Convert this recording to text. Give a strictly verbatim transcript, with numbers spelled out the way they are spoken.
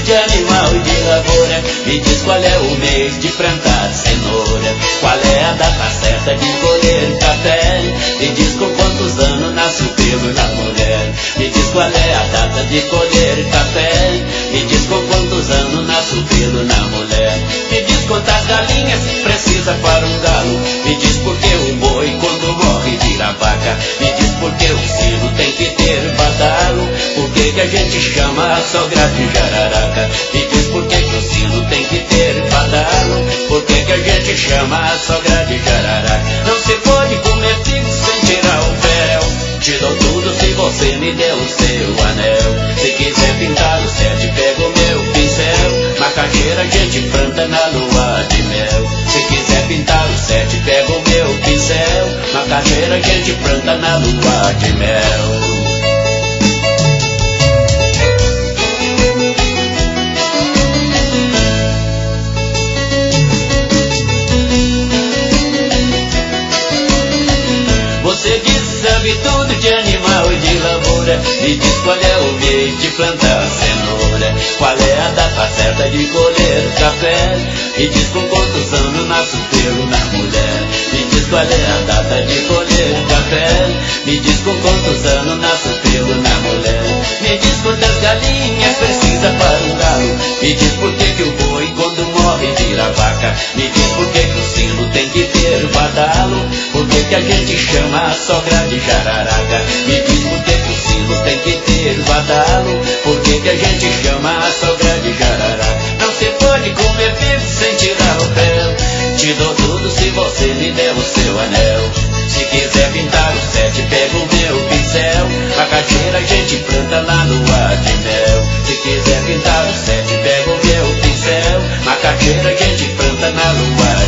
de animal e de lavoura. Me diz qual é o mês de plantar cenoura. Qual é a data certa de colher café. Me diz com quantos anos nasce o pelo na mulher. Me diz qual é a data de colher café. Me diz com quantos anos nasce o pelo na mulher. Me diz quantas galinhas precisa para um galo. Me diz por que o boi quando morre vira vaca. Me diz por que o sino tem que ter badalo. Por que que a gente chama a sogra de jararaca. Me diz por que que o sino tem que ter badalo. Por que que a gente chama a sogra de jararaca. Não se pode comer figo sem tirar o fel. Te dou tudo se você me der o seu anel. Se quiser pintar o sete, pega o meu pincel. Macaxeira a gente planta na lua de mel. Se quiser pintar o sete, pega o meu pincel. Macaxeira a gente planta na lua de mel. Você diz sabe tudo de animal e de lavoura. Me diz qual é o mês de plantar cenoura. Qual é a data certa de colher café. Me diz com quantos anos nasce o pelo na mulher. Me diz qual é a data de colher café. Me diz com quantos anos nasce o pelo na mulher. Me diz quantas galinhas precisa para um galo. Me diz por que que o boi quando morre vira vaca. Me diz por que que o sino tem que ter badalo. Por que que a gente chama a sogra de jararaca. Me diz por que que o sino tem que ter badalo. Por que que a gente chama a sogra de jararaca. Não se pode comer figo sem tirar o pé. Te dou tudo se você me der o seu anel. Se quiser pintar o sete, pega o meu pincel. Macaxeira a gente planta na lua de mel. Se quiser pintar o sete, pega o meu pincel. Macaxeira a gente planta na lua